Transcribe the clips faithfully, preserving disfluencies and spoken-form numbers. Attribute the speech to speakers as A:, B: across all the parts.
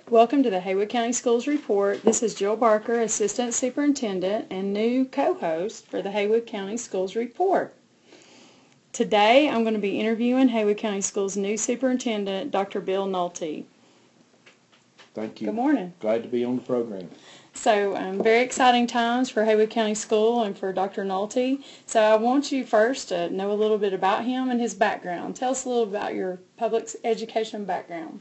A: Welcome to the Haywood County Schools Report. This is Jill Barker, Assistant Superintendent and new co-host for the Haywood County Schools Report. Today I'm going to be interviewing Haywood County Schools' new superintendent, Doctor Bill Nolte.
B: Thank you.
A: Good morning.
B: Glad to be on the program.
A: So um, very exciting times for Haywood County School and for Doctor Nolte. So I want you first to know a little bit about him and his background. Tell us a little about your public education background.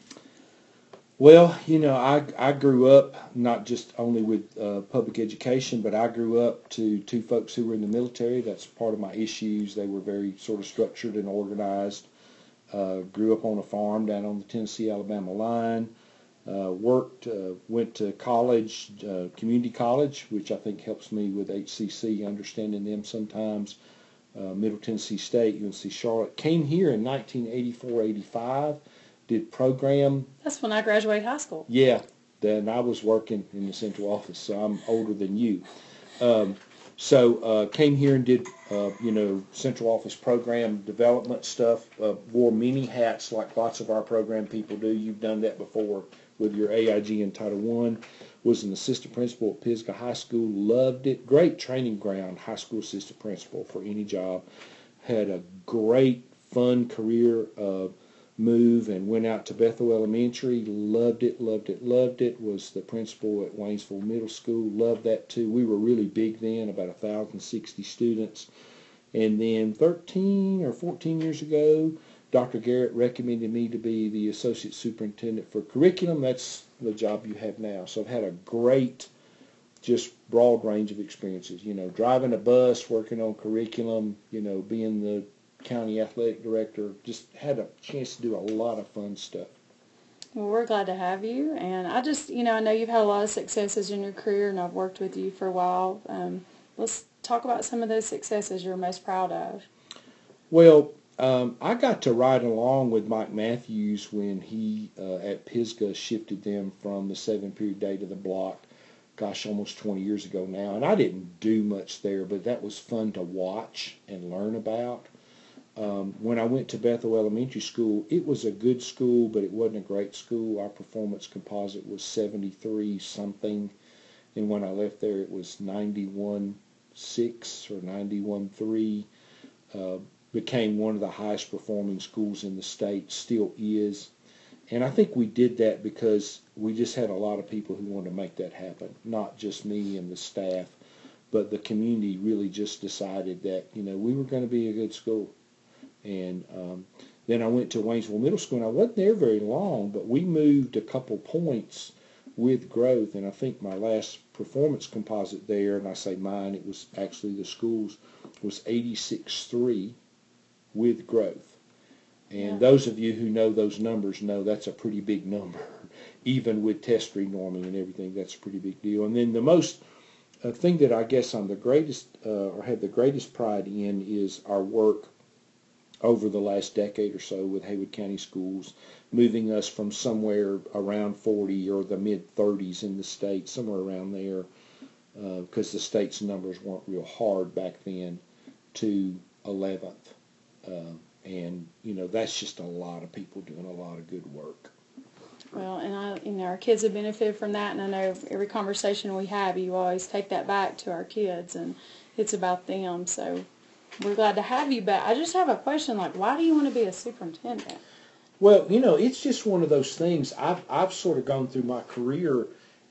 B: Well, you know, I, I grew up not just only with uh, public education, but I grew up to two folks who were in the military. That's part of my issues. They were very sort of structured and organized. Uh, grew up on a farm down on the Tennessee-Alabama line. Uh, worked, uh, went to college, uh, community college, which I think helps me with H C C, understanding them sometimes. Uh, Middle Tennessee State, U N C Charlotte. Came here in nineteen eighty-four eighty-five. Did program.
A: That's when I graduated high school.
B: Yeah, then I was working in the central office, so I'm older than you. Um, so uh, came here and did, uh, you know, central office program development stuff. Uh, wore many hats like lots of our program people do. You've done that before with your A I G in Title One. Was an assistant principal at Pisgah High School. Loved it. Great training ground, high school assistant principal for any job. Had a great, fun career. Uh, move and went out to Bethel Elementary. Loved it, loved it, loved it. Was the principal at Waynesville Middle School. Loved that too. We were really big then, about one thousand sixty students. And then thirteen or fourteen years ago, Doctor Garrett recommended me to be the associate superintendent for curriculum. That's the job you have now. So I've had a great, just broad range of experiences. You know, driving a bus, working on curriculum, you know, being the county athletic director, just had a chance to do a lot of fun stuff.
A: Well, we're glad to have you, and I just, you know, I know you've had a lot of successes in your career, and I've worked with you for a while. Um, let's talk about some of those successes you're most proud of.
B: Well, um, I got to ride along with Mike Matthews when he, uh, at Pisgah, shifted them from the seven-period day to the block, gosh, almost twenty years ago now, and I didn't do much there, but that was fun to watch and learn about. Um, when I went to Bethel Elementary School, it was a good school, but it wasn't a great school. Our performance composite was seventy-three something, and when I left there, it was ninety-one six or ninety-one three. Uh, became one of the highest performing schools in the state, still is. And I think we did that because we just had a lot of people who wanted to make that happen, not just me and the staff, but the community really just decided that, you know, we were going to be a good school. And um, then I went to Waynesville Middle School, and I wasn't there very long, but we moved a couple points with growth, and I think my last performance composite there, and I say mine, it was actually the school's, was eighty-six three with growth. And
A: Yeah.
B: Those of you who know those numbers know that's a pretty big number. Even with test renorming and everything, that's a pretty big deal. And then the most uh, thing that I guess I'm the greatest, uh, or have the greatest pride in, is our work over the last decade or so with Haywood County Schools, moving us from somewhere around forty or the mid thirties in the state, somewhere around there, because uh, the state's numbers weren't real hard back then, to eleventh. Uh, and, you know, that's just a lot of people doing a lot of good work.
A: Well, and I, you know, our kids have benefited from that, and I know every conversation we have, you always take that back to our kids, and it's about them, so we're glad to have you, but I just have a question, like, why do you want to be a superintendent?
B: Well, you know, it's just one of those things. I've I've sort of gone through my career,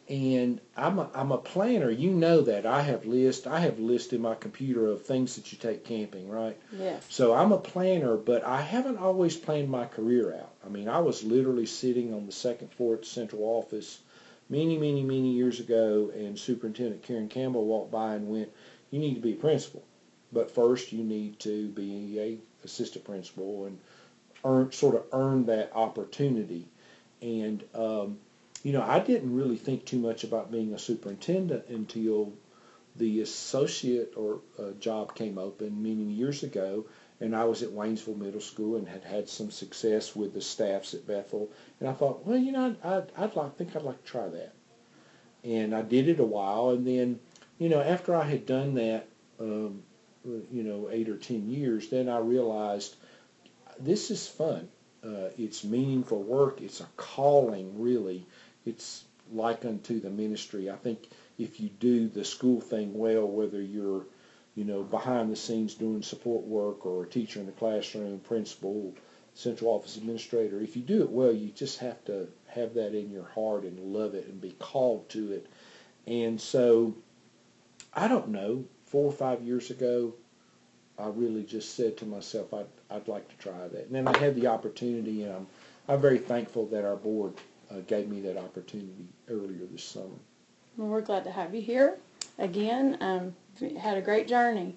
B: and I'm a, I'm a planner. You know that. I have list. I have list in my computer of things that you take camping, right?
A: Yes.
B: So I'm a planner, but I haven't always planned my career out. I mean, I was literally sitting on the second floor at the central office many, many, many years ago, and Superintendent Karen Campbell walked by and went, "You need to be a principal. But first, you need to be a assistant principal and earn, sort of earn that opportunity." And um, you know, I didn't really think too much about being a superintendent until the associate or uh, job came open many years ago, and I was at Waynesville Middle School and had had some success with the staffs at Bethel. And I thought, well, you know, I'd, I'd like think I'd like to try that. And I did it a while, and then, you know, after I had done that, um, you know, eight or ten years, then I realized this is fun. Uh, it's meaningful work. It's a calling, really. it's like unto the ministry. I think if you do the school thing well, whether you're, you know, behind the scenes doing support work or a teacher in the classroom, principal, central office administrator, if you do it well, you just have to have that in your heart and love it and be called to it. And so, I don't know, four or five years ago, I really just said to myself, I'd, I'd like to try that. And then I had the opportunity, and I'm, I'm very thankful that our board uh, gave me that opportunity earlier this summer.
A: Well, we're glad to have you here again. Um, had a great journey.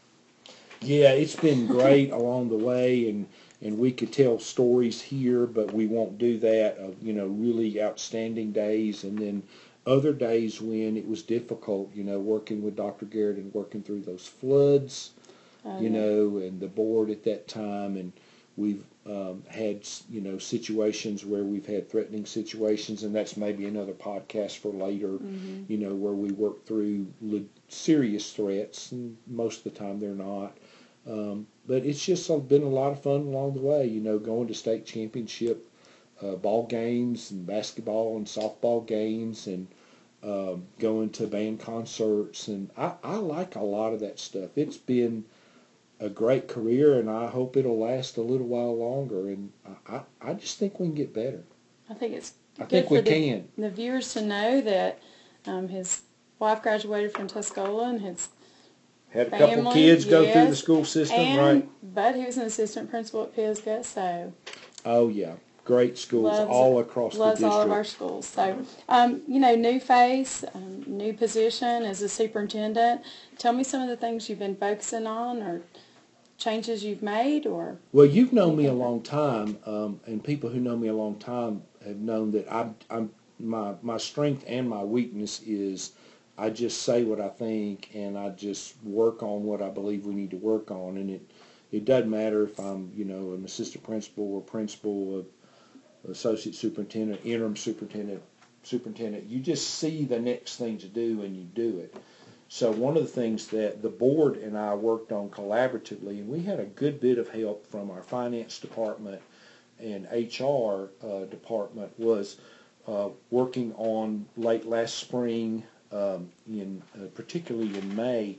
B: Yeah, it's been great along the way, and, and we could tell stories here, but we won't do that of, you know, really outstanding days, and then other days when it was difficult, you know, working with Doctor Garrett and working through those floods, oh, you yeah. know, and the board at that time, and we've um, had, you know, situations where we've had threatening situations, and that's maybe another podcast for later, mm-hmm. you know, where we work through serious threats, and most of the time they're not. Um, but it's just been a lot of fun along the way, you know, going to state championship uh, ball games and basketball and softball games, and um, going to band concerts. And I, I like a lot of that stuff. It's been a great career, and I hope it'll last a little while longer. And I, I, I just think we can get better.
A: I think it's
B: I
A: good
B: think
A: for
B: we
A: the,
B: can.
A: the viewers to know that um, his wife graduated from Tuscola, and his
B: had a
A: family,
B: couple kids go
A: yes,
B: through the school system,
A: and,
B: right?
A: But he was an assistant principal at Pisgah, so.
B: Oh yeah, great schools
A: loves,
B: all across the
A: loves
B: district.
A: all of our schools. So, um, you know, new face, um, new position as a superintendent. Tell me some of the things you've been focusing on, or changes you've made, or.
B: Well, you've known me a long time, um, and people who know me a long time have known that I'm, I'm my my strength and my weakness is I just say what I think, and I just work on what I believe we need to work on, and it it doesn't matter if I'm, you know, an assistant principal or principal, a, associate superintendent, interim superintendent, superintendent. You just see the next thing to do, and you do it. So one of the things that the board and I worked on collaboratively, and we had a good bit of help from our finance department and H R uh, department, was uh, working on late last spring, um, in uh, particularly in May,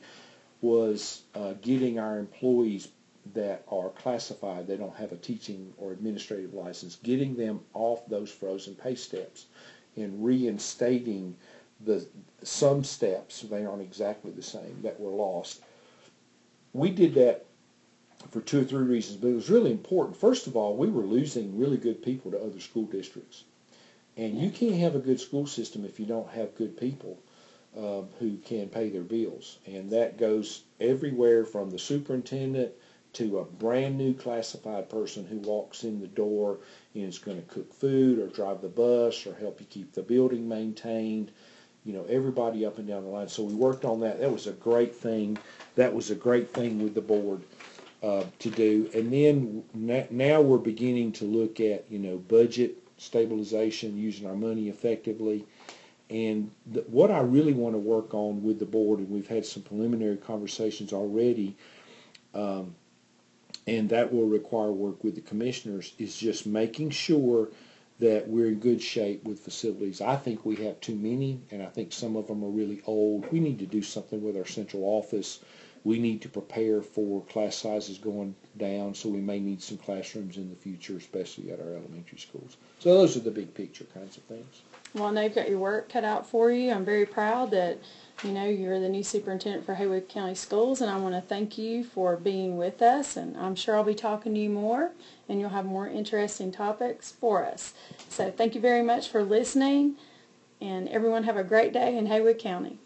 B: was uh, getting our employees that are classified, they don't have a teaching or administrative license, getting them off those frozen pay steps and reinstating the some steps, they aren't exactly the same, that were lost. We did that for two or three reasons, but it was really important. First of all, we were losing really good people to other school districts. And you can't have a good school system if you don't have good people um, who can pay their bills. And that goes everywhere from the superintendent to a brand new classified person who walks in the door and is going to cook food or drive the bus or help you keep the building maintained. You know, everybody up and down the line. So we worked on that. That was a great thing. That was a great thing with the board uh, to do. And then na- now we're beginning to look at, you know, budget stabilization, using our money effectively. And the, what I really want to work on with the board, and we've had some preliminary conversations already, um, and that will require work with the commissioners, is just making sure that we're in good shape with facilities. I think we have too many, and I think some of them are really old. We need to do something with our central office. We need to prepare for class sizes going down, so we may need some classrooms in the future, especially at our elementary schools. So those are the big picture kinds of things.
A: Well, I know you've got your work cut out for you. I'm very proud that, you know, you're the new superintendent for Haywood County Schools, and I want to thank you for being with us, and I'm sure I'll be talking to you more, and you'll have more interesting topics for us. So thank you very much for listening, and everyone have a great day in Haywood County.